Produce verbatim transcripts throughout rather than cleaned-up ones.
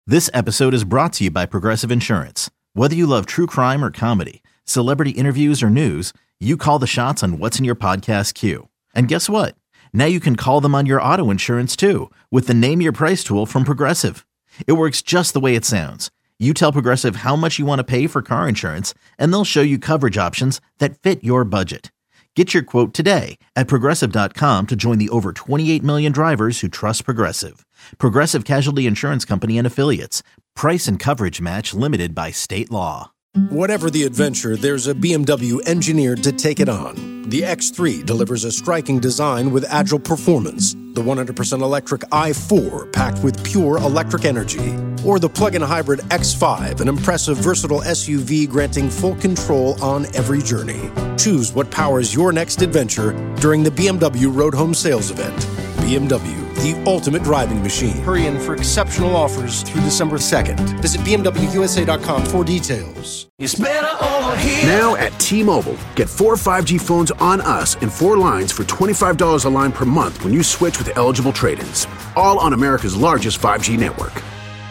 This episode is brought to you by Progressive Insurance. Whether you love true crime or comedy, celebrity interviews or news, you call the shots on what's in your podcast queue. And guess what? Now you can call them on your auto insurance too with the Name Your Price tool from Progressive. It works just the way it sounds. You tell Progressive how much you want to pay for car insurance, and they'll show you coverage options that fit your budget. Get your quote today at Progressive dot com to join the over twenty-eight million drivers who trust Progressive. Progressive Casualty Insurance Company and Affiliates. Price and coverage match limited by state law. Whatever the adventure, there's a B M W engineered to take it on. The X three delivers a striking design with agile performance. The one hundred percent electric i four, packed with pure electric energy. Or the plug-in hybrid X five, an impressive, versatile S U V granting full control on every journey. Choose what powers your next adventure during the B M W Road Home Sales Event. B M W, the ultimate driving machine. Hurry in for exceptional offers through December second. Visit B M W U S A dot com for details. It's better over here. Now at T-Mobile, get four five G phones on us and four lines for twenty-five dollars a line per month when you switch with eligible trade-ins. All on America's largest five G network.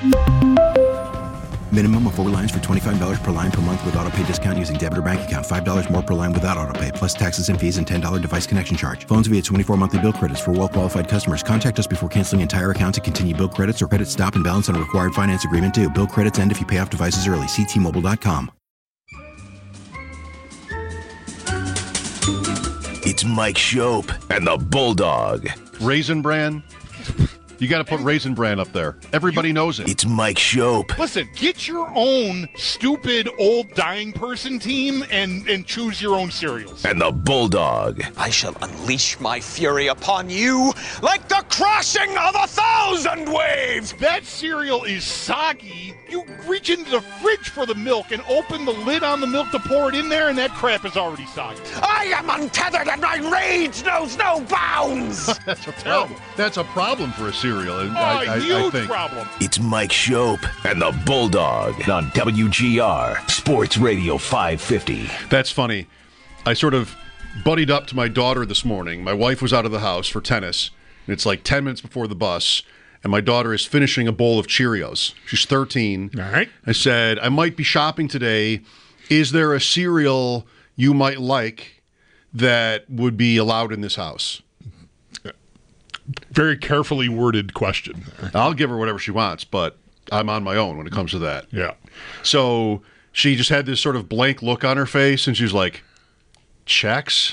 Minimum of four lines for twenty-five dollars per line per month with autopay discount using debit or bank account. five dollars more per line without autopay, plus taxes and fees and ten dollars device connection charge. Phones via twenty-four monthly bill credits for well-qualified customers. Contact us before canceling entire account to continue bill credits or credit stop and balance on a required finance agreement due. Bill credits end if you pay off devices early. See T Mobile dot com. It's Mike Shope and the Bulldog. Raisin Bran. You got to put Raisin Bran up there. Everybody knows it. It's Mike Shope. Listen, get your own stupid old dying person team and, and choose your own cereals. And the Bulldog. I shall unleash my fury upon you like the crashing of a thousand waves. That cereal is soggy. You reach into the fridge for the milk and open the lid on the milk to pour it in there, and that crap is already soggy. I am untethered and my rage knows no bounds. That's a problem. That's a problem for a cereal. And Oh, I, I, huge I think. problem. It's Mike Shope and the Bulldog on W G R Sports Radio five fifty. That's funny. I sort of buddied up to my daughter this morning. My wife was out of the house for tennis, and it's like ten minutes before the bus, and my daughter is finishing a bowl of Cheerios. She's thirteen. All right. I said, I might be shopping today. Is there a cereal you might like that would be allowed in this house? Very carefully worded question. I'll give her whatever she wants, but I'm on my own when it comes to that. Yeah. So she just had this sort of blank look on her face, and she was like, Chex?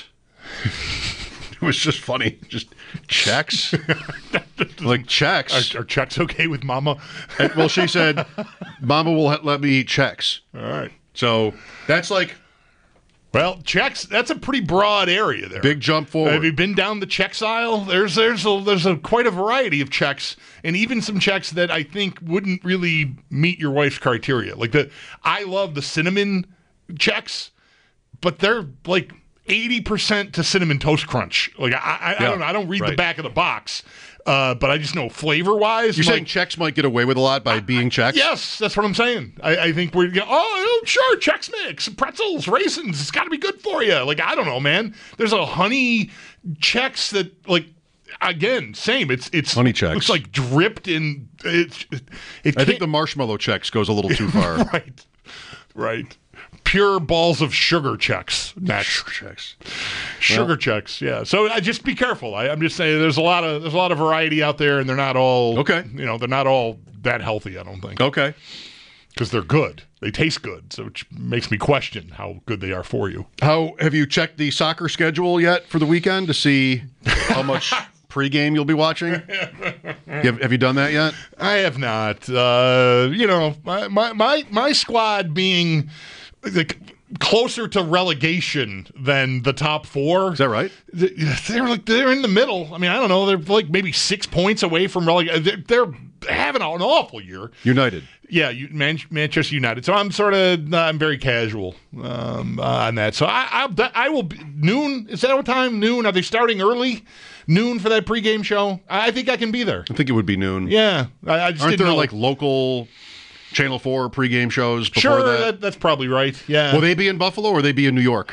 It was just funny. Just Chex? Like Chex? Are, are Chex okay with Mama? And, well, she said, Mama will ha- let me eat Chex. All right. So that's like... Well, Chex, that's a pretty broad area there. Big jump forward. Have you been down the Chex aisle? There's there's a, there's a quite a variety of Chex, and even some Chex that I think wouldn't really meet your wife's criteria. Like the, I love the cinnamon Chex, but they're like eighty percent to Cinnamon Toast Crunch. Like I, I, Yeah, I don't I don't read right. the back of the box, uh, but I just know flavor wise. You're saying like, Chex might get away with a lot by being Chex? Yes, that's what I'm saying. I, I think we're, oh, sure, Chex Mix, pretzels, raisins, it's got to be good for you. Like, I don't know, man. There's a honey Chex that, like, again, same. It's it's Honey Chex. looks like dripped in, it, it, it I think can't- the marshmallow Chex goes a little too far. right, right. Pure balls of sugar Chex. Next. Chex. Sugar Well- Chex, yeah. So uh, just be careful. I, I'm just saying there's a lot of there's a lot of variety out there, and they're not all Okay. You know, they're not all that healthy. I don't think. Okay. Because they're good. They taste good, so it makes me question how good they are for you. How have you checked the soccer schedule yet for the weekend to see how much pregame you'll be watching? Have, have you done that yet? I have not. Uh, you know, my, my my my squad being like closer to relegation than the top four. Is that right? They're like they're in the middle. I mean, I don't know. They're like maybe six points away from relegation. They're, they're having an awful year. United. Yeah, you, Man- Manchester United. So I'm sort of, I'm very casual um, uh, on that. So I, I, I will be, noon. Is that what time? Noon. Are they starting early? Noon for that pregame show. I think I can be there. I think it would be noon. Yeah, I, I just Aren't didn't there know. like local Channel Four pregame shows before Sure, that? that, that's probably right. Yeah. Will they be in Buffalo or will they be in New York?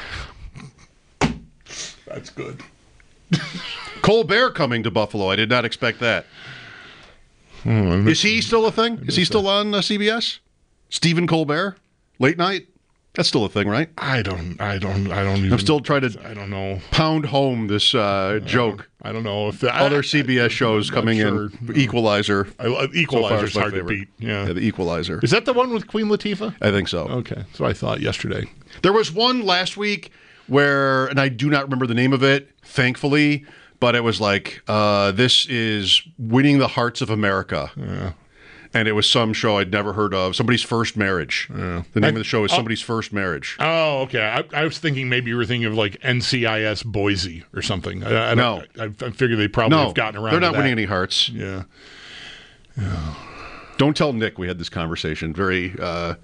That's good. Colbert coming to Buffalo. I did not expect that. Hmm, Is he still a thing? Is he still on uh, C B S? Stephen Colbert, late night. That's still a thing, right? I don't. I don't. I don't. Even, I'm still trying to. I don't know. Pound home this uh, joke. I don't know if the, other I, C B S shows I'm coming sure. in. Equalizer. I, uh, Equalizer's so far hard to beat. Yeah. yeah, the Equalizer. Is that the one with Queen Latifah? I think so. Okay, so I thought yesterday. There was one last week where, and I do not remember the name of it, thankfully, but it was like, uh, this is winning the hearts of America. Yeah. And it was some show I'd never heard of. Somebody's First Marriage. Yeah. The name I, of the show is oh, Somebody's First Marriage. Oh, okay. I, I was thinking maybe you were thinking of like N C I S Boise or something. I, I no. I, I figured they probably no, have gotten around they're to not that. winning any hearts. Yeah. yeah. Don't tell Nick we had this conversation. Very uh,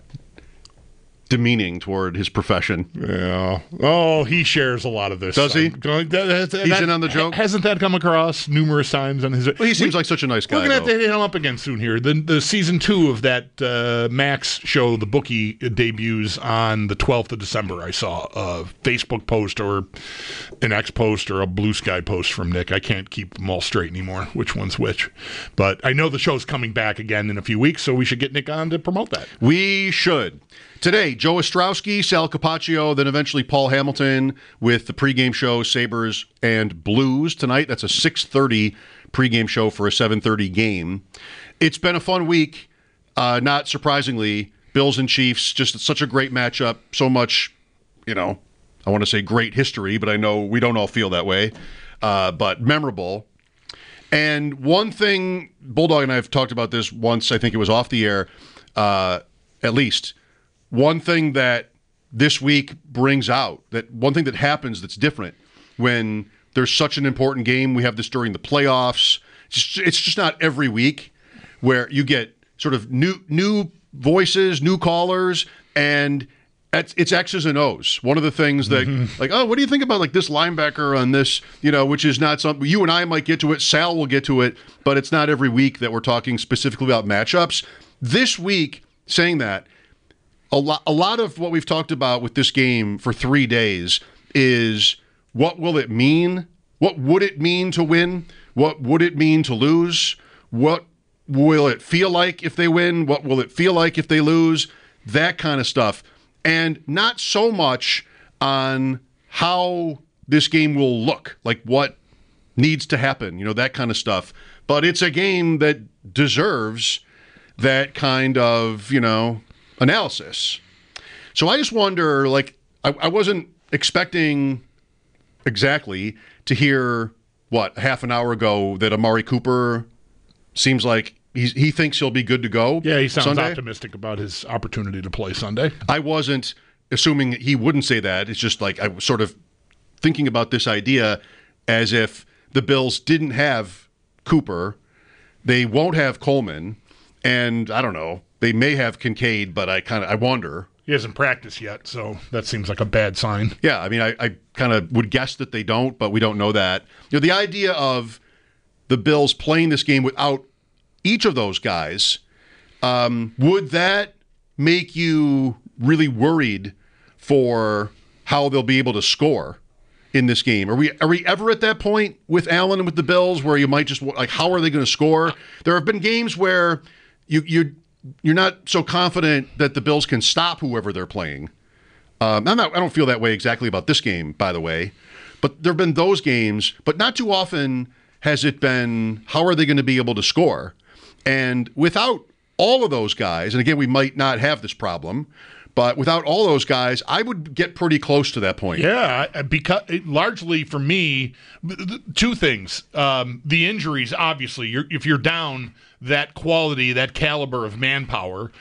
demeaning toward his profession. Yeah. Oh, he shares a lot of this. Does he? That, that, that, He's in on the joke? Hasn't that come across numerous times on his... Well, he seems we, like such a nice guy, We're going to have though. to hit him up again soon here. The, the season two of that uh, Max show, The Bookie, debuts on the twelfth of December. I saw a Facebook post or an X post or a Blue Sky post from Nick. I can't keep them all straight anymore, which one's which. But I know the show's coming back again in a few weeks, so we should get Nick on to promote that. We should. Today, Joe Ostrowski, Sal Capaccio, then eventually Paul Hamilton with the pregame show Sabres and Blues tonight. That's a six thirty pregame show for a seven thirty game. It's been a fun week, uh, not surprisingly. Bills and Chiefs, just such a great matchup. So much, you know, I want to say great history, but I know we don't all feel that way. Uh, but memorable. And one thing, Bulldog and I have talked about this once, I think it was off the air, uh, at least. One thing that this week brings out, that one thing that happens that's different when there's such an important game, we have this during the playoffs. It's just, it's just not every week where you get sort of new new voices, new callers, and it's, it's X's and O's. One of the things that, mm-hmm. like, oh, what do you think about like this linebacker on this, you know, which is not something, you and I might get to it, Sal will get to it, but it's not every week that we're talking specifically about matchups. This week, saying that, A lot, a lot of what we've talked about with this game for three days is what will it mean? What would it mean to win? What would it mean to lose? What will it feel like if they win? What will it feel like if they lose? That kind of stuff. And not so much on how this game will look, like what needs to happen, you know, that kind of stuff. But it's a game that deserves that kind of, you know, analysis. So I just wonder, like, I, I wasn't expecting exactly to hear, what, half an hour ago that Amari Cooper seems like he's, he thinks he'll be good to go. Yeah, he sounds Sunday. optimistic about his opportunity to play Sunday. I wasn't assuming he wouldn't say that. It's just like I was sort of thinking about this idea as if the Bills didn't have Cooper, they won't have Coleman, and I don't know, they may have Kincaid, but I kind of I wonder. He hasn't practiced yet, so that seems like a bad sign. Yeah, I mean, I, I kind of would guess that they don't, but we don't know that. You know, the idea of the Bills playing this game without each of those guys, um, would that make you really worried for how they'll be able to score in this game? Are we are we ever at that point with Allen and with the Bills where you might just like, how are they going to score? There have been games where you you. You're not so confident that the Bills can stop whoever they're playing. Um, I'm not, I don't feel that way exactly about this game, by the way. But there have been those games, but not too often has it been, how are they going to be able to score? And without all of those guys, and again, we might not have this problem, but without all those guys, I would get pretty close to that point. Yeah, because largely for me, two things. Um, the injuries, obviously, you're, if you're down that quality, that caliber of manpower,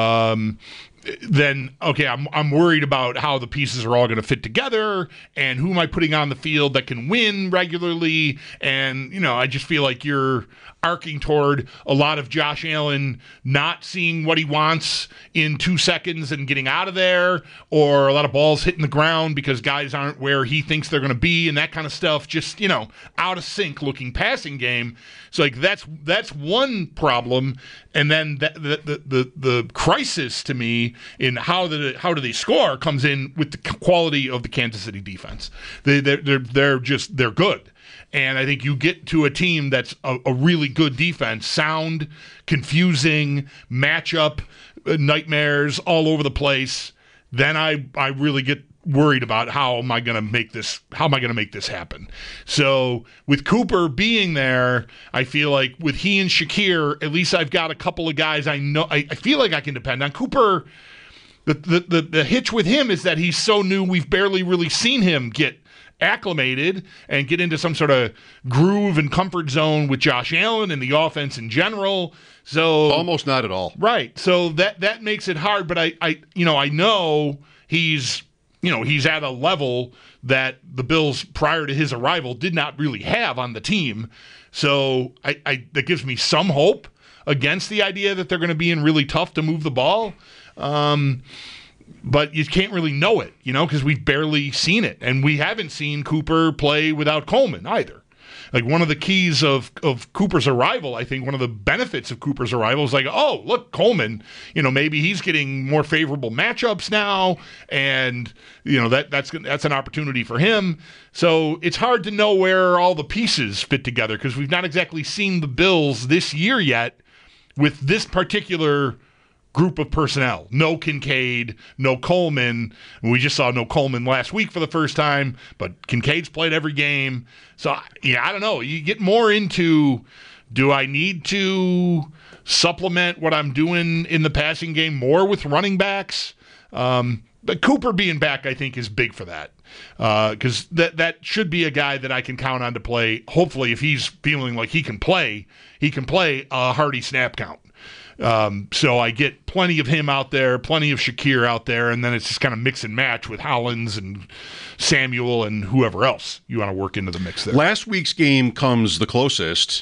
um, then, okay, I'm I'm worried about how the pieces are all going to fit together and who am I putting on the field that can win regularly. And, you know, I just feel like you're arcing toward a lot of Josh Allen not seeing what he wants in two seconds and getting out of there, or a lot of balls hitting the ground because guys aren't where he thinks they're going to be and that kind of stuff. Just, you know, out of sync looking passing game. So, like, that's that's one problem. And then the the the, the, the crisis to me in how the how do they score comes in with the quality of the Kansas City defense. They they're they're, they're just they're good. And I think you get to a team that's a, a really good defense, sound, confusing, matchup, uh, nightmares all over the place, then I, I really get worried about how am I going to make this how am I going to make this happen. So with Cooper being there, I feel like with he and Shakir, at least I've got a couple of guys I know I, I feel like I can depend on. Cooper, the, the the the hitch with him is that he's so new, we've barely really seen him get acclimated and get into some sort of groove and comfort zone with Josh Allen and the offense in general. So almost not at all. Right. So that that makes it hard, but I I you know, I know he's you know, he's at a level that the Bills prior to his arrival did not really have on the team. So I, I that gives me some hope against the idea that they're going to be in really tough to move the ball. Um, but you can't really know it, you know, because we've barely seen it. And we haven't seen Cooper play without Coleman either. Like one of the keys of, of Cooper's arrival, I think one of the benefits of Cooper's arrival is like, oh, look, Coleman, you know, maybe he's getting more favorable matchups now, and, you know, that that's that's an opportunity for him. So it's hard to know where all the pieces fit together because we've not exactly seen the Bills this year yet with this particular group of personnel. No Kincaid, no Coleman. We just saw no Coleman last week for the first time, but Kincaid's played every game. So, yeah, I don't know. You get more into, do I need to supplement what I'm doing in the passing game more with running backs? Um, but Cooper being back, I think, is big for that. Because uh, that, that should be a guy that I can count on to play. Hopefully, if he's feeling like he can play, he can play a hearty snap count. Um, so I get plenty of him out there, plenty of Shakir out there, and then it's just kind of mix and match with Hollins and Samuel and whoever else you want to work into the mix there. Last week's game comes the closest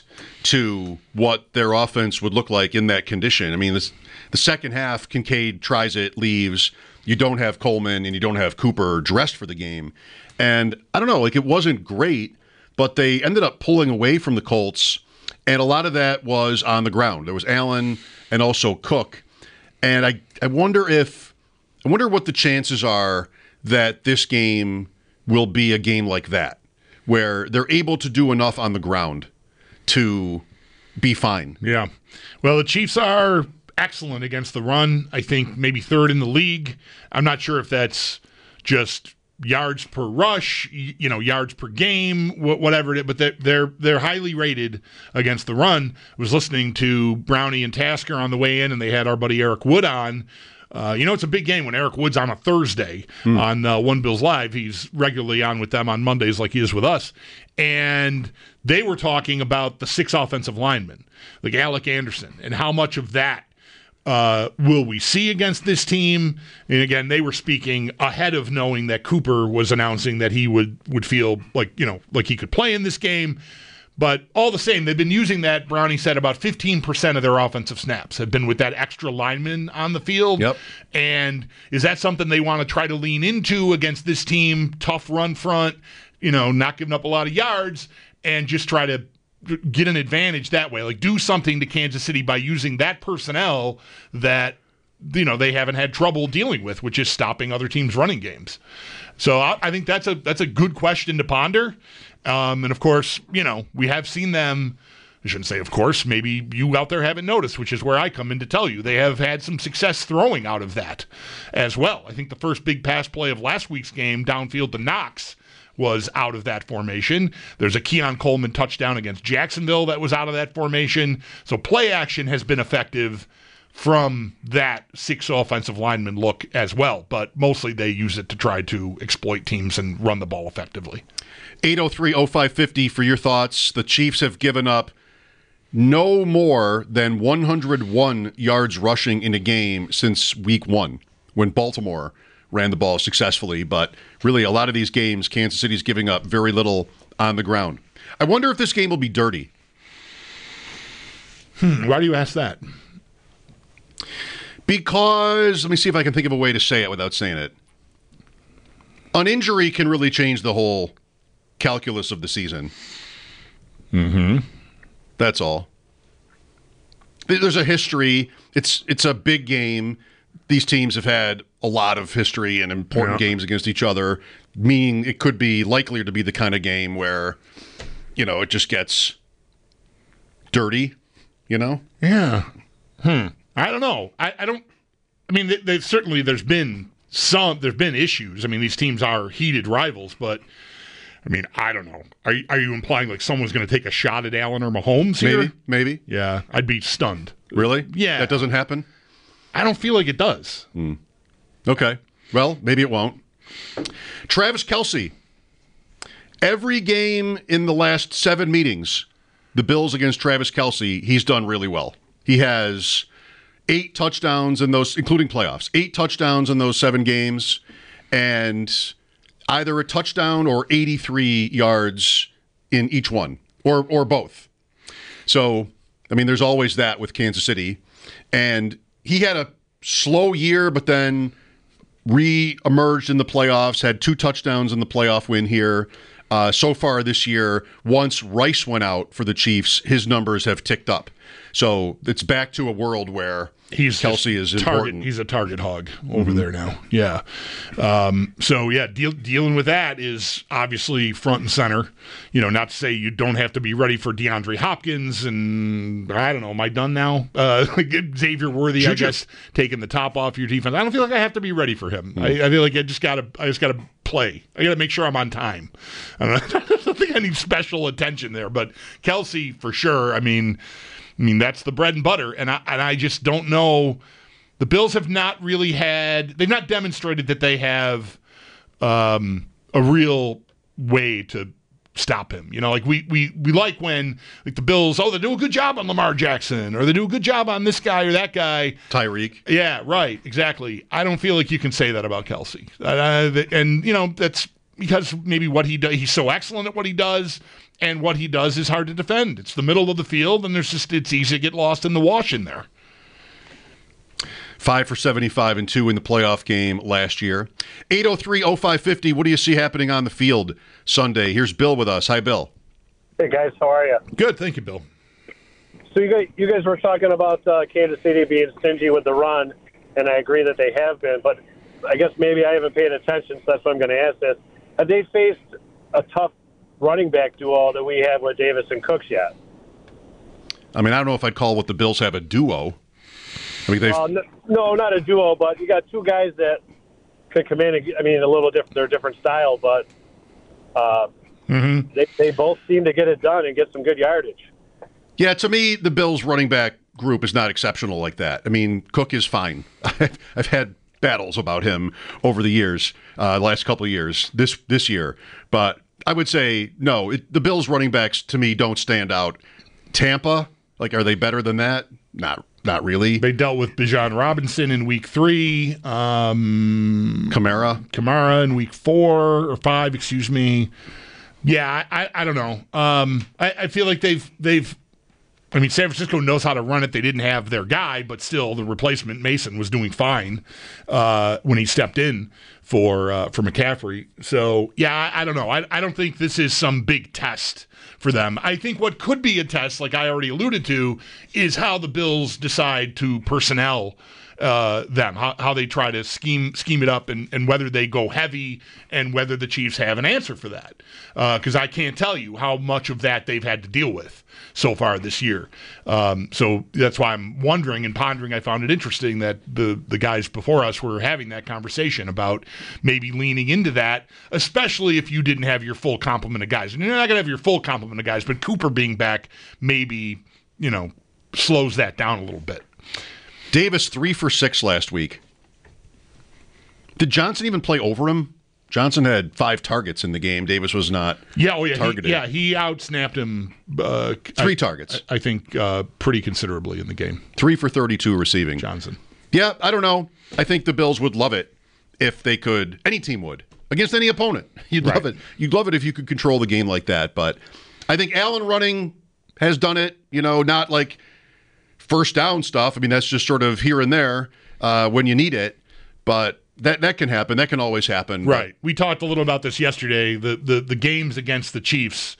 to what their offense would look like in that condition. I mean, this, the second half, Kincaid tries it, leaves. You don't have Coleman and you don't have Cooper dressed for the game. And I don't know, like it wasn't great, but they ended up pulling away from the Colts. And a lot of that was on the ground. There was Allen and also Cook. And I, I wonder if I wonder what the chances are that this game will be a game like that, where they're able to do enough on the ground to be fine. Yeah. Well, the Chiefs are excellent against the run. I think maybe third in the league. I'm not sure if that's just yards per rush, you know, yards per game, whatever it is, but they're, they're they're highly rated against the run. I was listening to Brownie and Tasker on the way in, and they had our buddy Eric Wood on. Uh, you know, it's a big game when Eric Wood's on a Thursday mm. on uh, One Bills Live. He's regularly on with them on Mondays like he is with us. And they were talking about the six offensive linemen, like Alec Anderson, and how much of that Uh, will we see against this team? And again, they were speaking ahead of knowing that Cooper was announcing that he would, would feel like, you know, like he could play in this game. But all the same, they've been using that, Brownie said, about fifteen percent of their offensive snaps have been with that extra lineman on the field. Yep. And is that something they want to try to lean into against this team? Tough run front, you know, not giving up a lot of yards, and just try to get an advantage that way, like do something to Kansas City by using that personnel that, you know, they haven't had trouble dealing with, which is stopping other teams' running games. So I, I think that's a that's a good question to ponder. Um, and of course, you know, we have seen them. I shouldn't say, of course, maybe you out there haven't noticed, which is where I come in to tell you. They have had some success throwing out of that as well. I think the first big pass play of last week's game downfield to Knox was out of that formation. There's a Keon Coleman touchdown against Jacksonville that was out of that formation. So play action has been effective from that six offensive lineman look as well, but mostly they use it to try to exploit teams and run the ball effectively. eight oh three oh five fifty for your thoughts. The Chiefs have given up no more than one hundred one yards rushing in a game since week one when Baltimore ran the ball successfully, but really a lot of these games, Kansas City's giving up very little on the ground. I wonder if this game will be dirty. Hmm, why do you ask that? Because, let me see if I can think of a way to say it without saying it. An injury can really change the whole calculus of the season. Mm-hmm. That's all. There's a history. It's it's a big game. These teams have had a lot of history and important yeah. games against each other, meaning it could be likelier to be the kind of game where you know, it just gets dirty, you know? Yeah. Hmm. I don't know. I, I don't. I mean, they, they certainly there's been some. There's been issues. I mean, these teams are heated rivals, but I mean, I don't know. Are you, are you implying like someone's going to take a shot at Allen or Mahomes here? Maybe. Maybe. Yeah, I'd be stunned. Really? Yeah. That doesn't happen? I don't feel like it does. Mm. Okay. Well, maybe it won't. Travis Kelce. Every game in the last seven meetings, the Bills against Travis Kelce, he's done really well. He has eight touchdowns in those, including playoffs, eight touchdowns in those seven games, and either a touchdown or eighty-three yards in each one, or or both. So, I mean, there's always that with Kansas City. And he had a slow year, but then re-emerged in the playoffs, had two touchdowns in the playoff win here. Uh, so far this year, once Rice went out for the Chiefs, his numbers have ticked up. So it's back to a world where he's Kelce is target, important. He's a target hog over mm-hmm. there now. Yeah. Um, so, yeah, deal, dealing with that is obviously front and center. You know, not to say you don't have to be ready for DeAndre Hopkins and, I don't know, am I done now? Uh, Xavier Worthy, Should I guess, you? taking the top off your defense. I don't feel like I have to be ready for him. Mm-hmm. I, I feel like I just got to I just got to play. I got to make sure I'm on time. I don't, know, I don't think I need special attention there. But Kelce, for sure, I mean... I mean, that's the bread and butter, and I, and I just don't know. The Bills have not really had – they've not demonstrated that they have um, a real way to stop him. You know, like we we we like when like the Bills, oh, they do a good job on Lamar Jackson, or they do a good job on this guy or that guy. Tyreek. Yeah, right, exactly. I don't feel like you can say that about Kelce. Uh, and, you know, that's because maybe what he does – he's so excellent at what he does – and what he does is hard to defend. It's the middle of the field, and there's just it's easy to get lost in the wash in there. Five for seventy-five and two in the playoff game last year. eight oh three oh five fifty, what do you see happening on the field Sunday? Here's Bill with us. Hi, Bill. Hey, guys. How are you? Good. Thank you, Bill. So you guys, you guys were talking about uh, Kansas City being stingy with the run, and I agree that they have been, but I guess maybe I haven't paid attention, so that's why I'm going to ask this. Have they faced a tough running back duo that we have with Davis and Cooks yet? I mean, I don't know if I'd call what the Bills have a duo. I mean, they've... Uh, no, no, not a duo, but you got two guys that could come in. And, I mean, a little different. They're a different style, but uh, mm-hmm. they they both seem to get it done and get some good yardage. Yeah, to me, the Bills' running back group is not exceptional like that. I mean, Cook is fine. I've had battles about him over the years, uh, the last couple of years, this this year, but. I would say, no, it, the Bills' running backs, to me, don't stand out. Tampa, like, are they better than that? Not not really. They dealt with Bijan Robinson in week three. Um, Kamara. Kamara in week four, or five, excuse me. Yeah, I, I, I don't know. Um, I, I feel like they've they've. I mean, San Francisco knows how to run it. They didn't have their guy, but still, the replacement, Mason, was doing fine uh, when he stepped in for uh, for McCaffrey. So, yeah, I, I don't know. I, I don't think this is some big test for them. I think what could be a test, like I already alluded to, is how the Bills decide to personnel uh, them, how, how they try to scheme scheme it up, and, and whether they go heavy and whether the Chiefs have an answer for that. Because uh, I can't tell you how much of that they've had to deal with so far this year. Um, so that's why I'm wondering and pondering. I found it interesting that the, the guys before us were having that conversation about maybe leaning into that, especially if you didn't have your full complement of guys. And you're not going to have your full complement of guys, but Cooper being back maybe, you know, slows that down a little bit. Davis, three for six last week. Did Johnson even play over him? Johnson had five targets in the game. Davis was not yeah, oh yeah, targeted. He, yeah, he outsnapped him. Uh, Three I, targets. I, I think uh, pretty considerably in the game. Three for thirty-two receiving. Johnson. Yeah, I don't know. I think the Bills would love it if they could. Any team would. Against any opponent. You'd right. love it. You'd love it if you could control the game like that. But I think Allen running has done it, you know, not like first down stuff. I mean, that's just sort of here and there uh, when you need it. But that that can happen. That can always happen. Right. We talked a little about this yesterday. The the, the games against the Chiefs,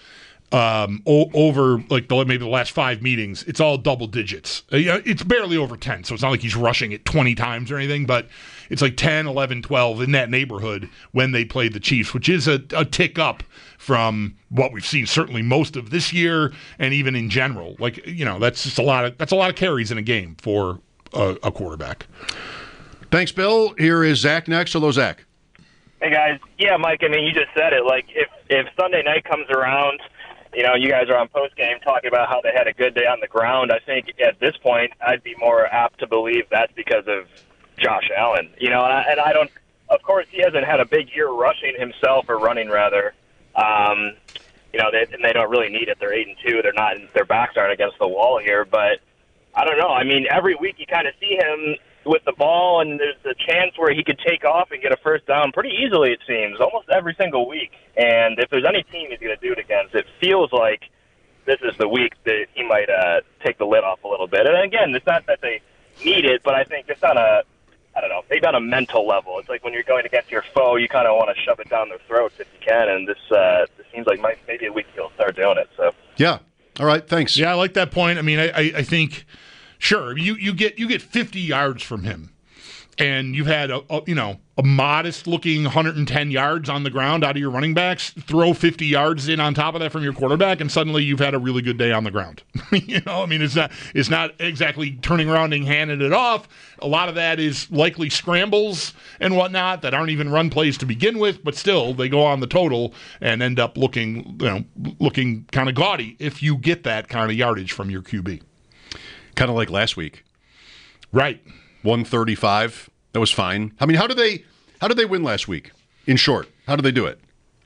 um, o- over like the, maybe the last five meetings, it's all double digits. Uh, yeah, it's barely over ten, so it's not like he's rushing it twenty times or anything, but it's like ten, eleven, twelve in that neighborhood when they played the Chiefs, which is a, a tick up from what we've seen certainly most of this year and even in general. Like, you know, that's just a lot of that's a lot of carries in a game for a, a quarterback. Thanks, Bill. Here is Zach next. Hello, Zach. Hey, guys. Yeah, Mike, I mean, you just said it. Like, if, if Sunday night comes around, you know, you guys are on postgame talking about how they had a good day on the ground, I think at this point I'd be more apt to believe that's because of Josh Allen. You know, and I, and I don't – of course, he hasn't had a big year rushing himself or running, rather. Um, you know, they, and they don't really need it. They're eight and two. They're not – their backs aren't against the wall here. But I don't know. I mean, every week you kind of see him – with the ball, and there's a chance where he could take off and get a first down pretty easily, it seems, almost every single week. And if there's any team he's going to do it against, it feels like this is the week that he might uh, take the lid off a little bit. And again, it's not that they need it, but I think just on a, I don't know, maybe on a mental level. It's like when you're going against your foe, you kind of want to shove it down their throats if you can, and this, uh, this seems like might, maybe a week he'll start doing it. So Yeah. All right, thanks. Yeah, I like that point. I mean, I, I, I think, sure, you, you get you get fifty yards from him. And you've had a, a you know a modest looking one hundred ten yards on the ground out of your running backs. Throw fifty yards in on top of that from your quarterback, and suddenly you've had a really good day on the ground. you know, I mean, it's not it's not exactly turning around and handing it off. A lot of that is likely scrambles and whatnot that aren't even run plays to begin with, but still they go on the total and end up looking you know looking kind of gaudy if you get that kind of yardage from your Q B. Kind of like last week, right? one thirty-five. That was fine. I mean, how did they how did they win last week? In short, how did they do it?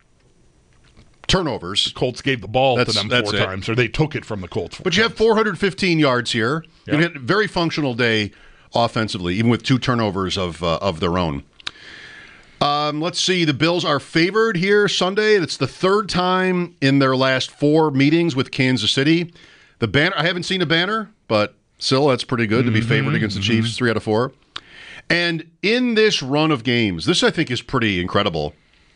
Turnovers. The Colts gave the ball that's, to them that's four it. times, or they took it from the Colts. But you have four hundred fifteen yards here. Yep. You had a very functional day offensively, even with two turnovers of uh, of their own. Um, let's see. The Bills are favored here Sunday. It's the third time in their last four meetings with Kansas City. The banner. I haven't seen a banner, but still, that's pretty good mm-hmm, to be favored against the Chiefs. Mm-hmm. Three out of four. And in this run of games, this I think is pretty incredible.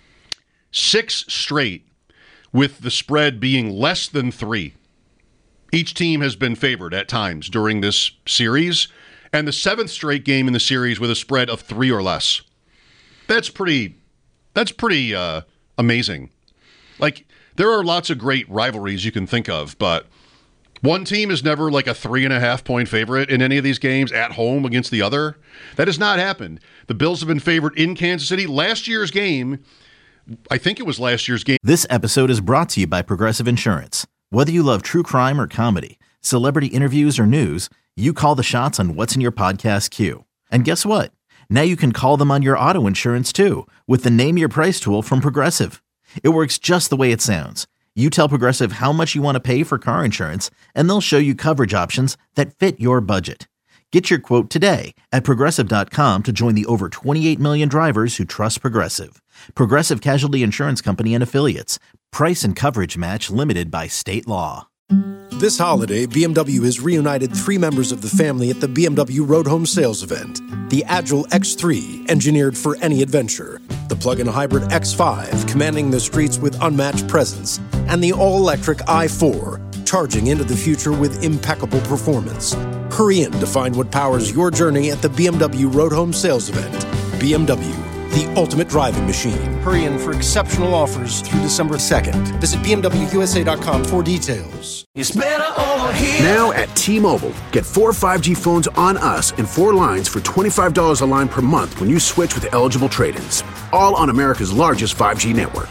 Six straight with the spread being less than three. Each team has been favored at times during this series, and the seventh straight game in the series with a spread of three or less. That's pretty. That's pretty uh, amazing. Like, there are lots of great rivalries you can think of, but one team is never like a three and a half point favorite in any of these games at home against the other. That has not happened. The Bills have been favored in Kansas City. Last year's game, I think it was last year's game. This episode is brought to you by Progressive Insurance. Whether you love true crime or comedy, celebrity interviews or news, you call the shots on what's in your podcast queue. And guess what? Now you can call them on your auto insurance too with the Name Your Price tool from Progressive. It works just the way it sounds. You tell Progressive how much you want to pay for car insurance, and they'll show you coverage options that fit your budget. Get your quote today at Progressive dot com to join the over twenty-eight million drivers who trust Progressive. Progressive Casualty Insurance Company and Affiliates. Price and coverage match limited by state law. This holiday, B M W has reunited three members of the family at the B M W Road Home Sales Event. The Agile X three, engineered for any adventure. The plug-in hybrid X five, commanding the streets with unmatched presence. And the all-electric i four, charging into the future with impeccable performance. Hurry in to find what powers your journey at the B M W Road Home Sales Event. B M W, the ultimate driving machine. Hurry in for exceptional offers through December second. Visit B M W U S A dot com for details. It's better over here. Now at T-Mobile, get four five G phones on us and four lines for twenty-five dollars a line per month when you switch with eligible trade-ins. All on America's largest five G network.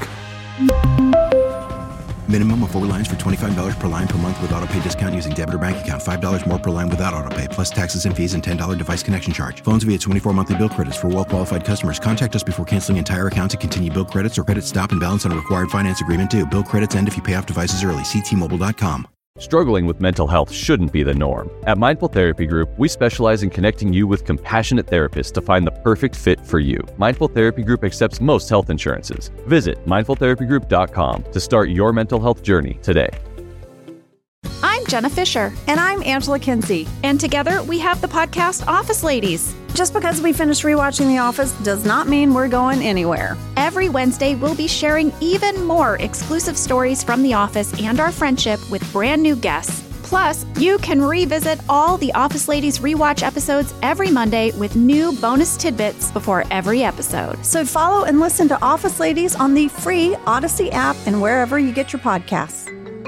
Minimum of four lines for twenty-five dollars per line per month with autopay discount using debit or bank account. five dollars more per line without autopay, plus taxes and fees and ten dollars device connection charge. Phones via twenty-four monthly bill credits for well-qualified customers. Contact us before canceling entire account to continue bill credits or credit stop and balance on a required finance agreement due. Bill credits end if you pay off devices early. See T Mobile dot com. Struggling with mental health shouldn't be the norm. At Mindful Therapy Group, we specialize in connecting you with compassionate therapists to find the perfect fit for you. Mindful Therapy Group accepts most health insurances. Visit mindful therapy group dot com to start your mental health journey today. I'm Jenna Fisher. And I'm Angela Kinsey. And together we have the podcast Office Ladies. Just because we finished rewatching The Office does not mean we're going anywhere. Every Wednesday, we'll be sharing even more exclusive stories from The Office and our friendship with brand new guests. Plus, you can revisit all the Office Ladies rewatch episodes every Monday with new bonus tidbits before every episode. So follow and listen to Office Ladies on the free Odyssey app and wherever you get your podcasts.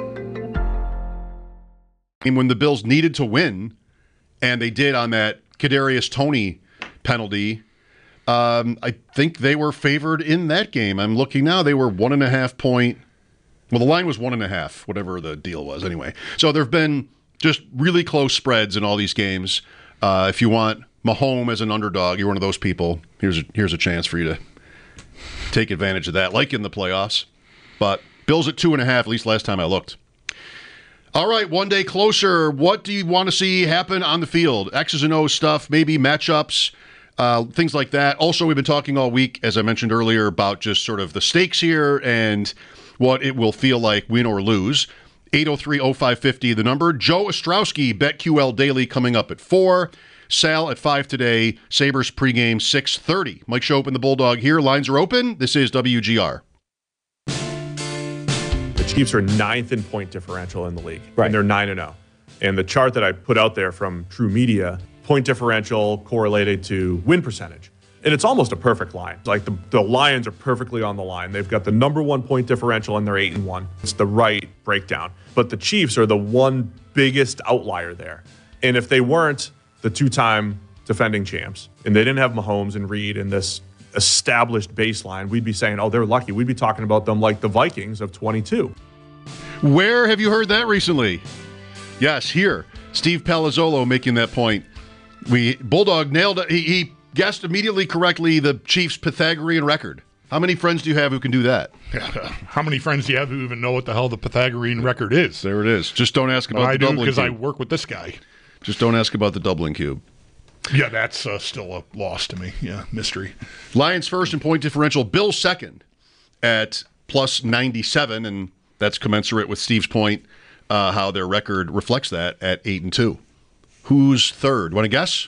And when the Bills needed to win, and they did on that Kadarius Toney penalty, um, I think they were favored in that game. I'm looking now; they were one and a half point. Well, the line was one and a half, whatever the deal was. Anyway, so there have been just really close spreads in all these games. Uh, if you want Mahomes as an underdog, you're one of those people. Here's a, here's a chance for you to take advantage of that, like in the playoffs. But Bills at two and a half, at least last time I looked. All right, one day closer. What do you want to see happen on the field? X's and O's stuff, maybe matchups, uh, things like that. Also, we've been talking all week, as I mentioned earlier, about just sort of the stakes here and what it will feel like, win or lose. eight oh three oh five fifty, the number. Joe Ostrowski, BetQL Daily, coming up at four. Sal at five today. Sabres pregame six thirty. Mike Schopp and the Bulldog here. Lines are open. This is W G R. The Chiefs are ninth in point differential in the league, right. And they're nine and oh. And the chart that I put out there from True Media, point differential correlated to win percentage. And it's almost a perfect line. Like the, the Lions are perfectly on the line. They've got the number one point differential and they're eight and one. It's the right breakdown. But the Chiefs are the one biggest outlier there. And if they weren't the two-time defending champs and they didn't have Mahomes and Reed in this established baseline, we'd be saying, oh, they're lucky. We'd be talking about them like the Vikings of twenty-two. Where have you heard that recently? Yes, here. Steve Palazzolo making that point. We Bulldog nailed it. He, he guessed immediately correctly the Chiefs' Pythagorean record. How many friends do you have who can do that? How many friends do you have who even know what the hell the Pythagorean record is? There it is. Just don't ask about well, the I do, doubling cube. because I work with this guy. Just don't ask about the doubling cube. Yeah, that's uh, still a loss to me. Yeah, mystery. Lions first in point differential. Bills second at plus ninety-seven, and that's commensurate with Steve's point, uh, how their record reflects that at eight and two. Who's third? Want to guess?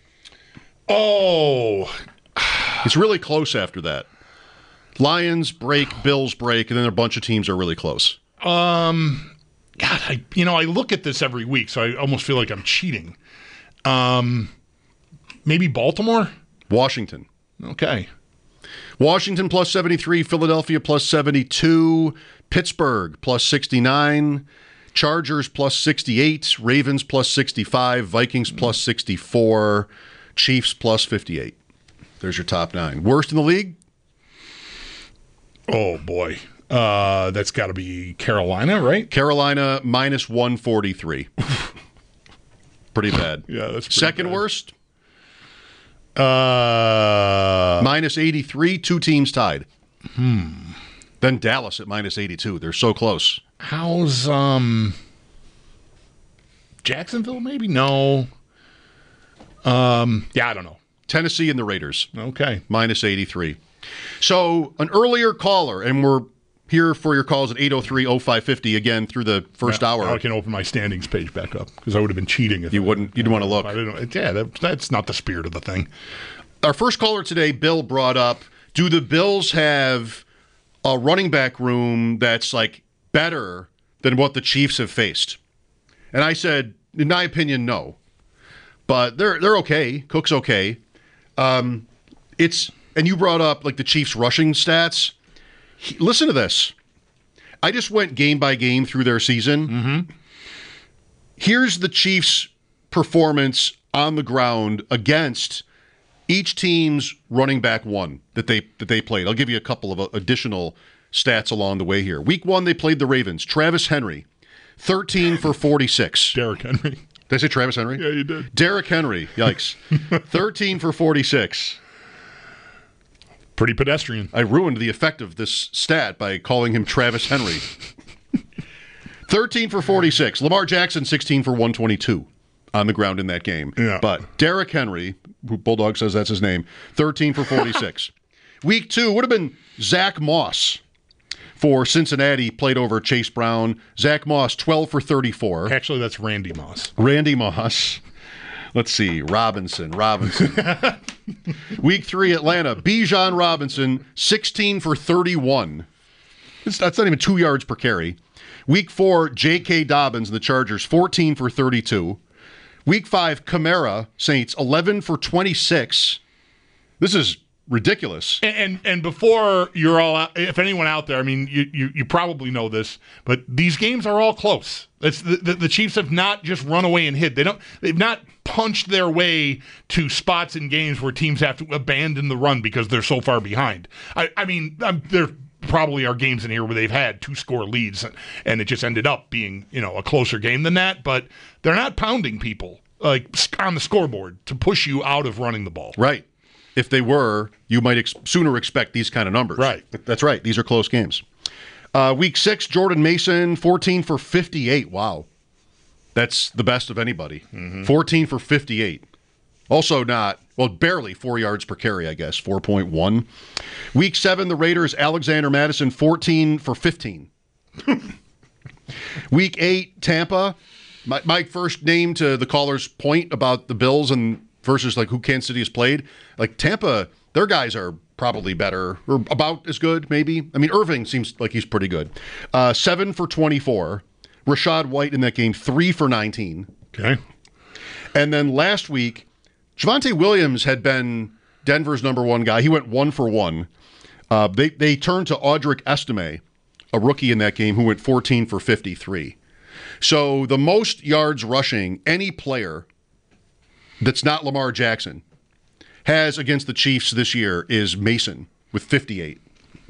Oh, it's really close after that. Lions break, Bills break, and then a bunch of teams are really close. Um, God, I you know I look at this every week, so I almost feel like I'm cheating. Um. Maybe Baltimore? Washington. Okay. Washington plus seventy-three, Philadelphia plus seventy-two, Pittsburgh plus sixty-nine, Chargers plus sixty-eight, Ravens plus sixty-five, Vikings plus sixty-four, Chiefs plus fifty-eight. There's your top nine. Worst in the league? Oh, boy. Uh, that's got to be Carolina, right? Carolina minus one forty-three. Pretty bad. Yeah, that's pretty Second bad. worst? Uh, minus eighty-three, two teams tied. Hmm. Then Dallas at minus eighty-two. They're so close. How's um Jacksonville? Maybe no. Um, yeah, I don't know. Tennessee and the Raiders. Okay, minus eighty-three. So an earlier caller, and we're here for your calls at eight oh three oh five fifty again through the first now, hour. Now I can open my standings page back up because I would have been cheating if you I, wouldn't. You'd want to look. I didn't, yeah, that, that's not the spirit of the thing. Our first caller today, Bill, brought up: do the Bills have a running back room that's like better than what the Chiefs have faced? And I said, in my opinion, no. But they're they're okay. Cook's okay. Um, it's and you brought up like the Chiefs rushing stats. He, listen to this. I just went game by game through their season. Mm-hmm. Here's the Chiefs' performance on the ground against each team's running back one that they that they played. I'll give you a couple of additional stats along the way here. Week one, they played the Ravens. Travis Henry, thirteen for forty-six. Derrick Henry. Did I say Travis Henry? Yeah, you did. Derrick Henry, yikes. thirteen for forty-six. Pretty pedestrian. I ruined the effect of this stat by calling him Travis Henry. thirteen for forty-six. Lamar Jackson, sixteen for one twenty-two on the ground in that game. Yeah. But Derrick Henry, who Bulldog says that's his name, thirteen for forty-six. Week two would have been Zach Moss, for Cincinnati played over Chase Brown. Zach Moss, twelve for thirty-four. Actually, that's Randy Moss. Randy Moss. Let's see. Robinson. Robinson. Week three, Atlanta. Bijan Robinson, sixteen for thirty-one. That's not even two yards per carry. Week four, J K. Dobbins and the Chargers, fourteen for thirty-two. Week five, Kamara, Saints, eleven for twenty-six. This is ridiculous. And, and and before you're all out, if anyone out there, I mean, you, you, you probably know this, but these games are all close. It's the, the, the Chiefs have not just run away and hit. They don't. They've not punched their way to spots in games where teams have to abandon the run because they're so far behind. I, I mean, I'm, there probably are games in here where they've had two score leads and, and it just ended up being, you know, a closer game than that. But they're not pounding people like on the scoreboard to push you out of running the ball. Right. If they were, you might ex- sooner expect these kind of numbers. Right. That's right. These are close games. Uh, week six, Jordan Mason, fourteen for fifty-eight. Wow. That's the best of anybody. Mm-hmm. fourteen for fifty-eight. Also not, well, barely four yards per carry, I guess, four point one. Week seven, the Raiders, Alexander Madison, fourteen for fifteen. Week eight, Tampa. My, my first name to the caller's point about the Bills and versus like who Kansas City has played. Like Tampa, their guys are probably better or about as good, maybe. I mean, Irving seems like he's pretty good. Uh, seven for twenty-four. Rashad White in that game, three for nineteen. Okay. And then last week, Javonte Williams had been Denver's number one guy. He went one for one. Uh, they, they turned to Audric Estime, a rookie in that game, who went fourteen for fifty-three. So the most yards rushing any player that's not Lamar Jackson has against the Chiefs this year is Mason with fifty-eight.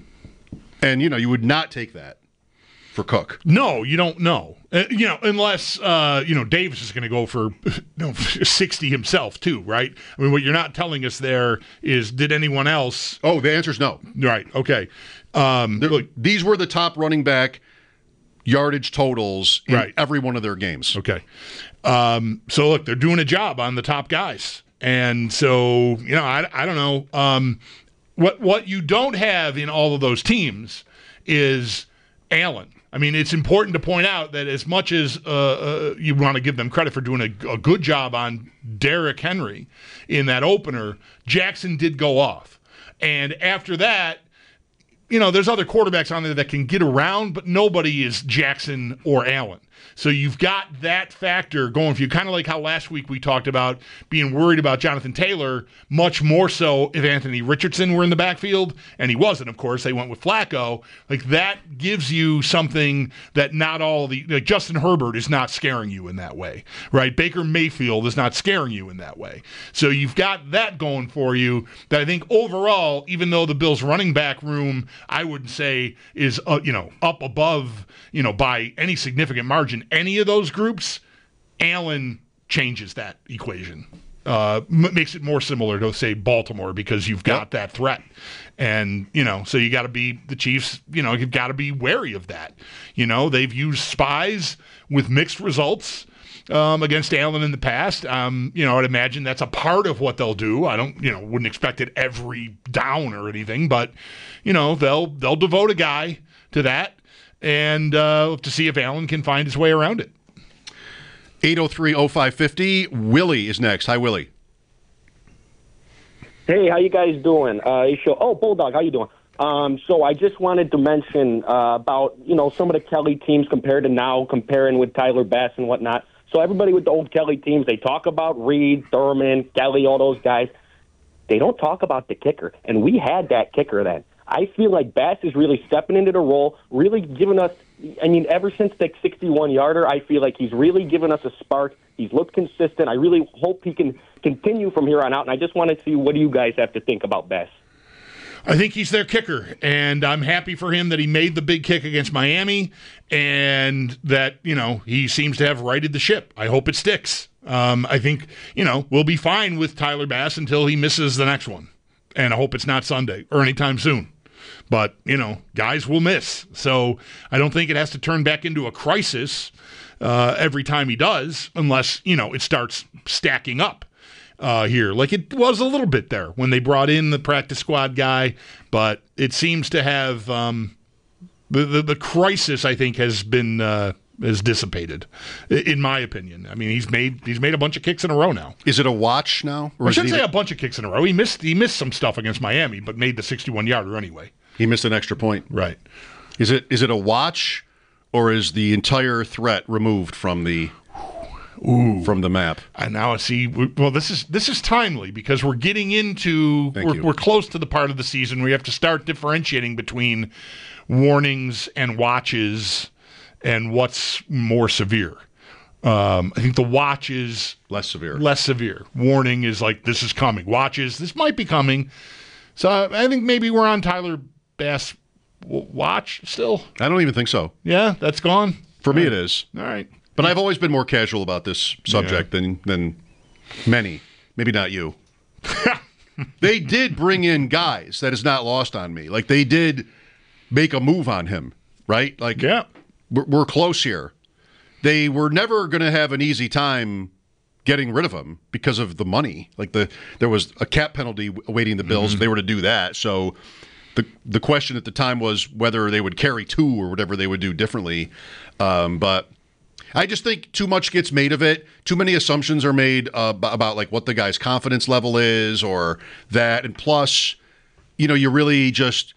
And, you know, you would not take that for Cook. No, you don't know. Uh, you know, unless, uh, you know, Davis is going to go for you know, sixty himself, too, right? I mean, what you're not telling us there is, did anyone else? Oh, the answer is no. Right, okay. Um, look, these were the top running back yardage totals in right. every one of their games. Okay. Um, so, look, they're doing a job on the top guys. And so, you know, I, I don't know. Um, what what you don't have in all of those teams is Allen. I mean, it's important to point out that as much as uh, uh, you want to give them credit for doing a, a good job on Derrick Henry in that opener, Jackson did go off. And after that, you know, there's other quarterbacks on there that can get around, but nobody is Jackson or Allen. So you've got that factor going for you, kind of like how last week we talked about being worried about Jonathan Taylor, much more so if Anthony Richardson were in the backfield, and he wasn't, of course. They went with Flacco. Like, that gives you something that not all the like Justin Herbert is not scaring you in that way, right? Baker Mayfield is not scaring you in that way. So you've got that going for you that I think overall, even though the Bills' running back room, I would say, is uh, you know up above, you know, by any significant margin, any of those groups, Allen changes that equation. Uh, m- makes it more similar to, say, Baltimore, because you've got yep. that threat. And, you know, so you got to be, the Chiefs, you know, you've got to be wary of that. You know, they've used spies with mixed results um, against Allen in the past. Um, you know, I'd imagine that's a part of what they'll do. I don't, you know, wouldn't expect it every down or anything, but, you know, they'll they'll devote a guy to that. And uh, to see if Allen can find his way around it. eight oh three oh five fifty. Willie is next. Hi, Willie. Hey, how you guys doing? Uh, show. Oh, Bulldog, how you doing? Um, so I just wanted to mention uh, about, you know, some of the Kelly teams compared to now, comparing with Tyler Bass and whatnot. So everybody with the old Kelly teams, they talk about Reed, Thurman, Kelly, all those guys. They don't talk about the kicker. And we had that kicker then. I feel like Bass is really stepping into the role, really giving us, I mean, ever since the sixty-one-yarder, I feel like he's really given us a spark. He's looked consistent. I really hope he can continue from here on out, and I just want to see, what do you guys have to think about Bass? I think he's their kicker, and I'm happy for him that he made the big kick against Miami and that, you know, he seems to have righted the ship. I hope it sticks. Um, I think, you know, we'll be fine with Tyler Bass until he misses the next one, and I hope it's not Sunday or anytime soon. But, you know, guys will miss. So I don't think it has to turn back into a crisis uh, every time he does, unless, you know, it starts stacking up uh, here. Like it was a little bit there when they brought in the practice squad guy. But it seems to have, um, the, the, the crisis, I think, has been uh, has dissipated, in my opinion. I mean, he's made he's made a bunch of kicks in a row now. Is it a watch now? Or I shouldn't he say a bunch of kicks in a row. He missed he missed some stuff against Miami, but made the sixty-one yarder anyway. He missed an extra point. Right. Is it is it a watch, or is the entire threat removed from the Ooh. from the map? And now I see. Well, this is this is timely because we're getting into Thank we're, you. we're close to the part of the season where we have to start differentiating between warnings and watches and what's more severe. Um, I think the watch is less severe. Less severe. Warning is like this is coming. Watches this might be coming. So I think maybe we're on Tyler Bass w- watch still. I don't even think so. Yeah, that's gone. For me, All it right. is. All right. But I've always been more casual about this subject Yeah. than than many. Maybe not you. They did bring in guys. That is not lost on me. Like, they did make a move on him, right? Like, yeah, we're, we're close here. They were never going to have an easy time getting rid of him because of the money. Like, the there was a cap penalty awaiting the Bills Mm-hmm. if they were to do that. So the the question at the time was whether they would carry two or whatever they would do differently. Um, but I just think too much gets made of it. Too many assumptions are made uh, about, about like what the guy's confidence level is or that. And plus, you know, you really just,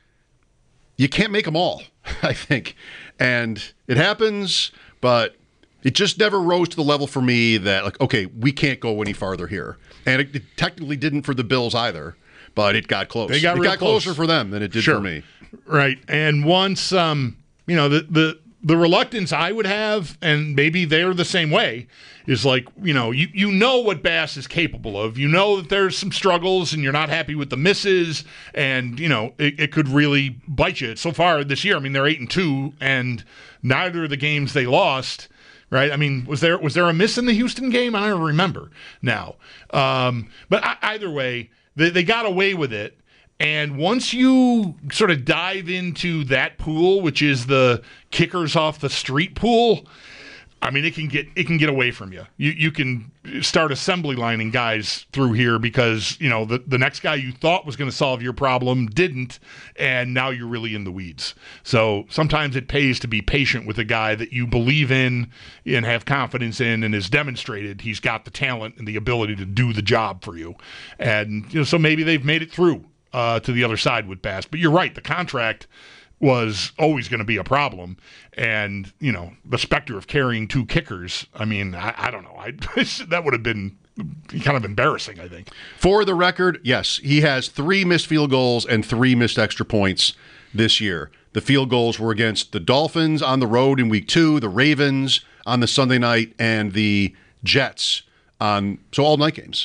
you can't make them all, I think. And it happens, but it just never rose to the level for me that, like, okay, we can't go any farther here. And it, it technically didn't for the Bills either, but it got close. They got it real got close. closer for them than it did Sure. for me. Right. And once, um, you know, the, the, the reluctance I would have, and maybe they're the same way, is like, you know, you, you know what Bass is capable of. You know that there's some struggles and you're not happy with the misses, and, you know, it, it could really bite you. So far this year, I mean, they're eight and two, and neither of the games they lost, right? I mean, was there was there a miss in the Houston game? I don't remember now. Um, but I, either way, they, they got away with it. And once you sort of dive into that pool, which is the kickers off the street pool, I mean, it can get it can get away from you. You you can start assembly lining guys through here because, you know, the, the next guy you thought was going to solve your problem didn't, and now you're really in the weeds. So sometimes it pays to be patient with a guy that you believe in and have confidence in and has demonstrated he's got the talent and the ability to do the job for you. And, you know, so maybe they've made it through uh, to the other side with Bass. But you're right, the contract was always going to be a problem. And, you know, the specter of carrying two kickers, I mean, I, I don't know. I, that would have been kind of embarrassing, I think. For the record, yes, he has three missed field goals and three missed extra points this year. The field goals were against the Dolphins on the road in week two, the Ravens on the Sunday night, and the Jets on, so all night games.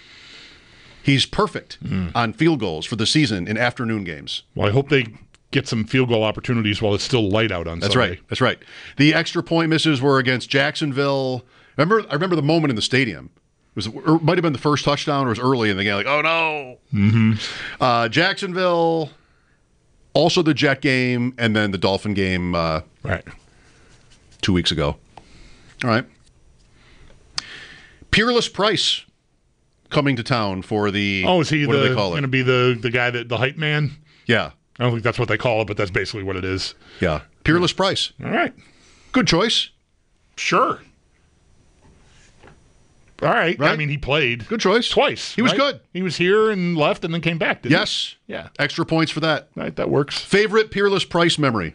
He's perfect mm. on field goals for the season in afternoon games. Well, I hope they get some field goal opportunities while it's still light out on That's Sunday. right. That's right. The extra point misses were against Jacksonville. Remember, I remember the moment in the stadium. It was it might have been the first touchdown, or it was early in the game. Like, oh no! Mm-hmm. Uh, Jacksonville, also the Jet game, and then the Dolphin game. Uh, right. Two weeks ago. All right. Peerless Price coming to town for the. Oh, is he what the, do they call it? Going to be the the guy that the hype man? Yeah. I don't think that's what they call it, but that's basically what it is. Yeah. Peerless Price. All right. Good choice. Sure. All right. Right? I mean, he played. Good choice. Twice. He was right? good. He was here and left and then came back, didn't Yes. he? Yeah. Extra points for that. Right, that works. Favorite Peerless Price memory?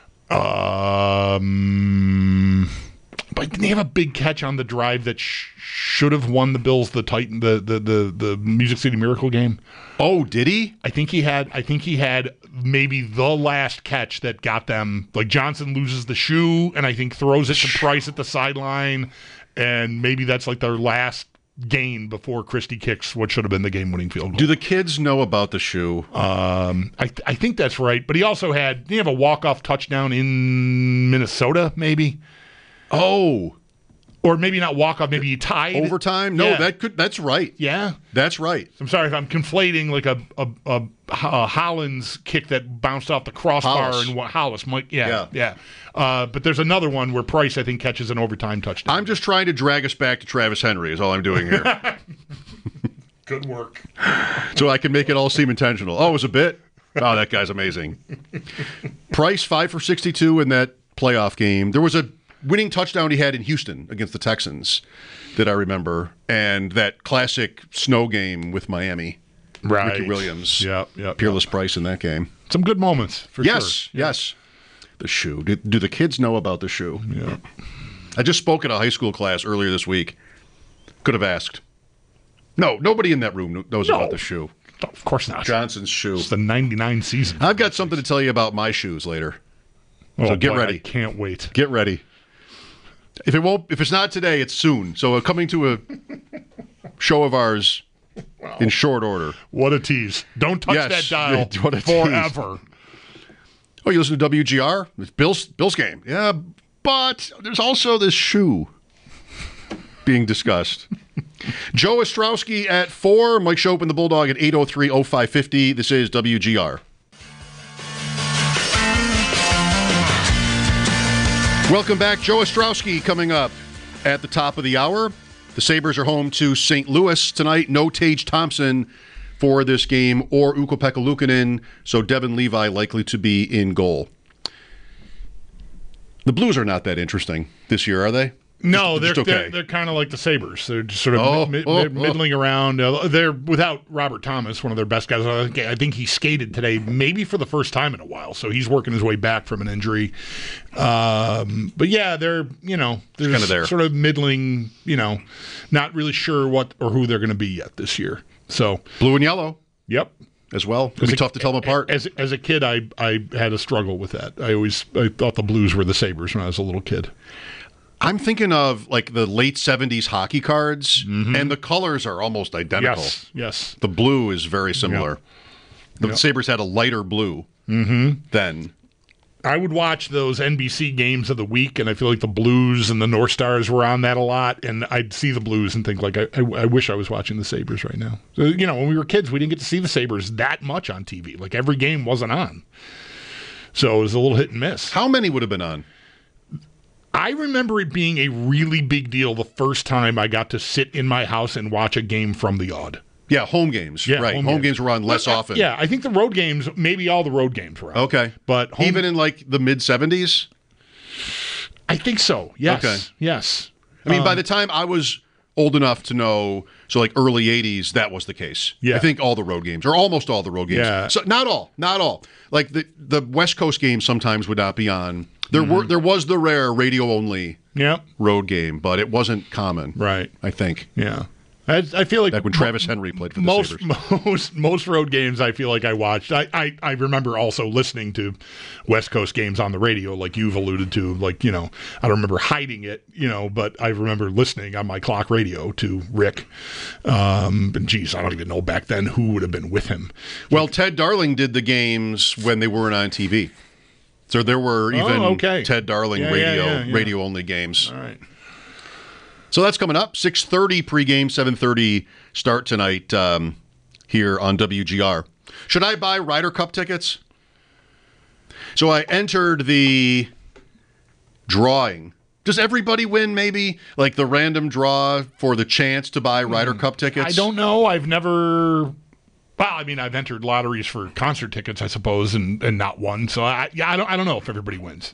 Um, but didn't he have a big catch on the drive that sh- should have won the Bills the Titan the, the the the Music City Miracle game? Oh, did he? I think he had. I think he had maybe the last catch that got them. Like Johnson loses the shoe, and I think throws it to Price at the sideline, and maybe that's like their last gain before Christie kicks what should have been the game-winning field goal. Do the kids know about the shoe? Um, I I think that's right. But he also had. Did he have a walk-off touchdown in Minnesota? Maybe. Oh. Or maybe not walk off, maybe he tied. Overtime? No, Yeah. that could. That's right. Yeah. That's right. I'm sorry if I'm conflating like a a, a, a Hollins kick that bounced off the crossbar Hollis. and what Hollis might. Yeah, Yeah. yeah. Uh, but there's another one where Price I think catches an overtime touchdown. I'm just trying to drag us back to Travis Henry. Is all I'm doing here. Good work. So I can make it all seem intentional. Oh, it was a bit. Oh, that guy's amazing. Price, five for sixty-two in that playoff game. There was a winning touchdown he had in Houston against the Texans that I remember, and that classic snow game with Miami. Right. Ricky Williams. Yep, yep. Peerless yep. Price in that game. Some good moments, for yes, sure. Yes, yes. The shoe. Do, do the kids know about the shoe? Yeah. I just spoke at a high school class earlier this week. Could have asked. No, nobody in that room knows No. about the shoe. No, of course not. Johnson's shoe. It's the ninety-nine season. I've got something to tell you about my shoes later. Oh, So get boy, ready. I can't wait. Get ready. If it won't, if it's not today, it's soon. So uh, coming to a show of ours wow. in short order. What a tease! Don't touch yes, that dial what a forever. Tease. Oh, you listen to W G R? It's Bill's Bill's game. Yeah, but there's also this shoe being discussed. Joe Ostrowski at four. Mike Shope and the Bulldog at eight oh three oh five fifty. This is W G R. Welcome back. Joe Ostrowski coming up at the top of the hour. The Sabres are home to Saint Louis tonight. No Tage Thompson for this game or Ukko-Pekka Luukkonen, so Devin Levi likely to be in goal. The Blues are not that interesting this year, are they? No, Just- they're just okay. they're, they're kind of like the Sabres. They're just sort of Oh, mid, oh, mid, oh. middling around. Uh, They're without Robert Thomas, one of their best guys. I think, I think he skated today, maybe for the first time in a while. So he's working his way back from an injury. Um, but yeah, they're you know they're kinda there. sort of middling. You know, not really sure what or who they're going to be yet this year. So blue and yellow. Yep. As well. It'll be tough to tell them apart. As as a kid, I I had a struggle with that. I always I thought the Blues were the Sabres when I was a little kid. I'm thinking of like the late seventies hockey cards, and the colors are almost identical. Yes, yes. The blue is very similar. The Yep. Sabres had a lighter blue Mm-hmm. then. I would watch those N B C games of the week, and I feel like the Blues and the North Stars were on that a lot, and I'd see the Blues and think, like, I, I, I wish I was watching the Sabres right now. So, you know, when we were kids, we didn't get to see the Sabres that much on T V. Like, every game wasn't on. So it was a little hit and miss. How many would have been on? I remember it being a really big deal the first time I got to sit in my house and watch a game from the Aud. Yeah, home games. Yeah, right. Home, home games. games. were on less But, uh, often. Yeah, I think the road games, maybe all the road games were on. Okay. But home, even in like the mid seventies? I think so. Yes. Okay. Yes. I mean, by Um, the time I was old enough to know, so like early eighties, that was the case. Yeah. I think all the road games, or almost all the road games. Yeah. So not all, not all. Like the the West Coast games sometimes would not be on. There were there was the rare radio only Yep. road game, but it wasn't common. Right. I think. Yeah. I, I feel like Back when Travis Henry played for the most Sabres. most most road games I feel like I watched. I, I, I remember also listening to West Coast games on the radio, like you've alluded to. Like, you know, I don't remember hiding it, you know, but I remember listening on my clock radio to Rick. Um, and geez, I don't even know back then who would have been with him. Well, Ted Darling did the games when they weren't on T V. So there were even Oh, okay. Ted Darling Yeah, yeah, radio yeah, yeah. radio only games. All right. So that's coming up. six thirty pregame, seven thirty start tonight um, here on W G R. Should I buy Ryder Cup tickets? So I entered the drawing. Does everybody win maybe? Like the random draw for the chance to buy Ryder Cup tickets? I don't know. I've never. Well, I mean, I've entered lotteries for concert tickets, I suppose, and, and not won. So I, yeah, I don't. I don't know if everybody wins.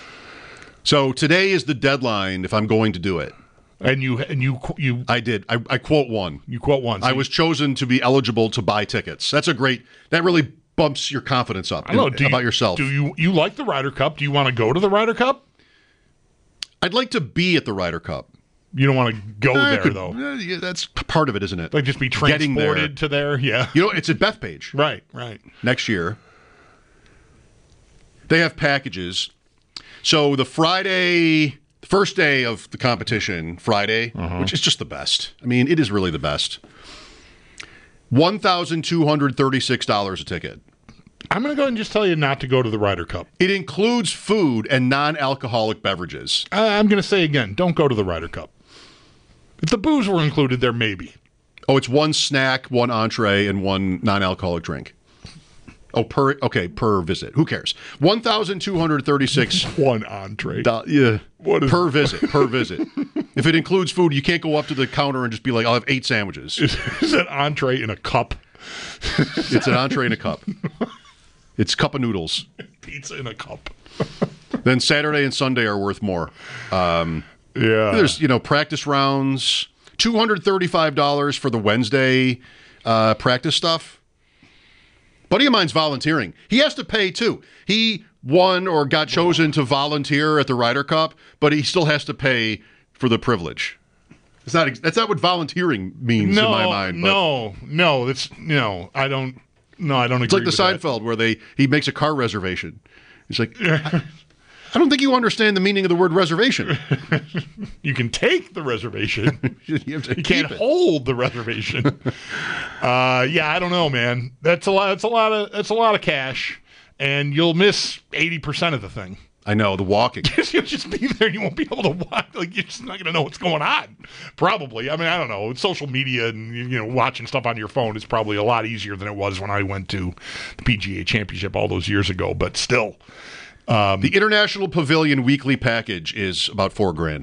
So today is the deadline if I'm going to do it. And you and you you I did. I, I quote one. You quote one. So I was chosen to be eligible to buy tickets. That's a great. That really bumps your confidence up I don't know, in- do about you, yourself. Do you you like the Ryder Cup? Do you want to go to the Ryder Cup? I'd like to be at the Ryder Cup. You don't want to go Eh, there could- though. eh, yeah, that's part of it, isn't it? Like just be Getting there. transported to there. Yeah. You know, it's at Bethpage. Right. Right. Next year. They have packages. So the Friday, the first day of the competition, Friday, which is just the best. I mean, it is really the best. one thousand two hundred thirty-six dollars a ticket. I'm going to go ahead and just tell you not to go to the Ryder Cup. It includes food and non-alcoholic beverages. I, I'm going to say again, don't go to the Ryder Cup. If the booze were included there, maybe. Oh, it's one snack, one entree, and one non-alcoholic drink. Oh, per okay, per visit. Who cares? One thousand two hundred thirty-six. One entree. Do- yeah. What is- per visit? Per visit. If it includes food, you can't go up to the counter and just be like, "I'll have eight sandwiches." Is, is an entree in a cup? It's an entree in a cup. It's cup of noodles. pizza in a cup. Then Saturday and Sunday are worth more. Um, yeah. There's, you know, practice rounds, two hundred thirty-five dollars for the Wednesday uh, practice stuff. Buddy of mine's volunteering. He has to pay, too. He won or got chosen to volunteer at the Ryder Cup, but he still has to pay for the privilege. It's not. That's not what volunteering means no, in my mind. But no, no, it's no. I don't. No, I don't agree. It's like the with Seinfeld that. where they he makes a car reservation. He's like, I, I don't think you understand the meaning of the word reservation. You can take the reservation. you have to you can't it. hold the reservation. uh, yeah, I don't know, man. That's a lot. That's a lot of. That's a lot of cash, and you'll miss eighty percent of the thing. I know, the walking. You'll just be there. You won't be able to walk. Like, you're just not going to know what's going on. Probably. I mean, I don't know. Social media and, you know, watching stuff on your phone is probably a lot easier than it was when I went to the P G A Championship all those years ago. But still. Um, the International Pavilion weekly package is about four grand.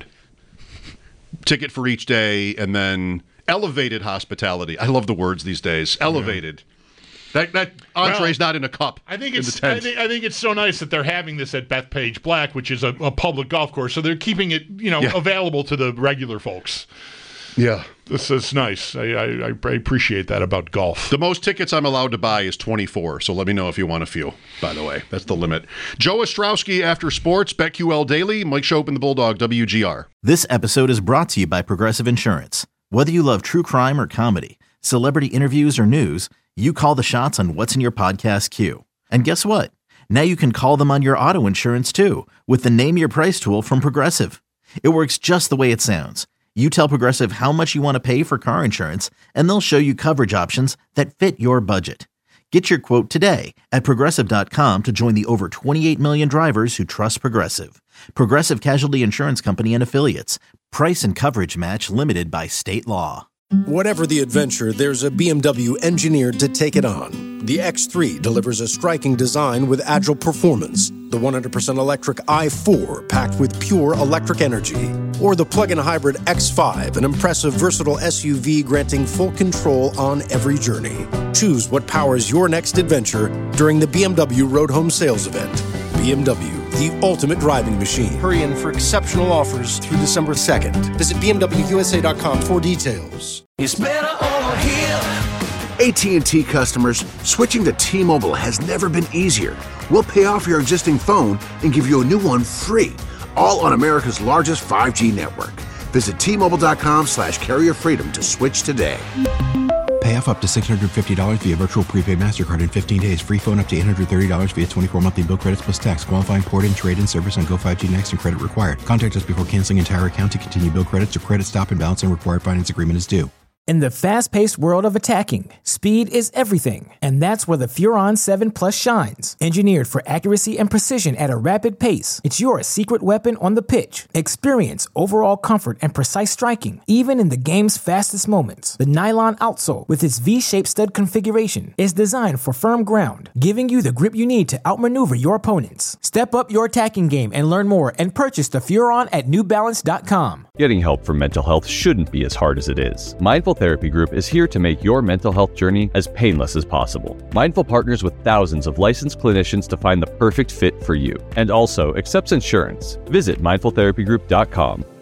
Ticket for each day, and then elevated hospitality. I love the words these days. Elevated. Yeah. That that entree's well, not in a cup. I think in it's. the tent. I think, I think it's so nice that they're having this at Bethpage Black, which is a, a public golf course. So they're keeping it, you know, yeah. available to the regular folks. Yeah, this is nice. I, I I appreciate that about golf. The most tickets I'm allowed to buy is twenty-four. So let me know if you want a few. By the way, that's the limit. Joe Ostrowski after sports. BetQL Daily. Mike Shope and the Bulldog. W G R. This episode is brought to you by Progressive Insurance. Whether you love true crime or comedy, celebrity interviews or news, you call the shots on what's in your podcast queue. And guess what? Now you can call them on your auto insurance too with the Name Your Price tool from Progressive. It works just the way it sounds. You tell Progressive how much you want to pay for car insurance, and they'll show you coverage options that fit your budget. Get your quote today at Progressive dot com to join the over twenty-eight million drivers who trust Progressive. Progressive Casualty Insurance Company and Affiliates. Price and coverage match limited by state law. Whatever the adventure, there's a B M W engineered to take it on. The X three delivers a striking design with agile performance. The one hundred percent electric i four packed with pure electric energy. Or the plug-in hybrid X five, an impressive versatile S U V granting full control on every journey. Choose what powers your next adventure during the B M W Road Home Sales Event. B M W, the ultimate driving machine. Hurry in for exceptional offers through December second. Visit B M W U S A dot com for details. It's better over here. A T and T customers, switching to T-Mobile has never been easier. We'll pay off your existing phone and give you a new one free, all on America's largest five G network. Visit T Mobile dot com slash carrier freedom to switch today. Pay off up to six hundred fifty dollars via virtual prepaid MasterCard in fifteen days. Free phone up to eight hundred thirty dollars via twenty-four monthly bill credits plus tax. Qualifying port and trade-in service on Go five G Next and credit required. Contact us before canceling entire account to continue bill credits or credit stop and balance and required finance agreement is due. In the fast-paced world of attacking, speed is everything, and that's where the Furon seven Plus shines. Engineered for accuracy and precision at a rapid pace, it's your secret weapon on the pitch. Experience overall comfort and precise striking, even in the game's fastest moments. The nylon outsole, with its V-shaped stud configuration, is designed for firm ground, giving you the grip you need to outmaneuver your opponents. Step up your attacking game and learn more and purchase the Furon at New Balance dot com. Getting help for mental health shouldn't be as hard as it is. Mindful Therapy Group is here to make your mental health journey as painless as possible. Mindful partners with thousands of licensed clinicians to find the perfect fit for you, and also accepts insurance. Visit mindful therapy group dot com.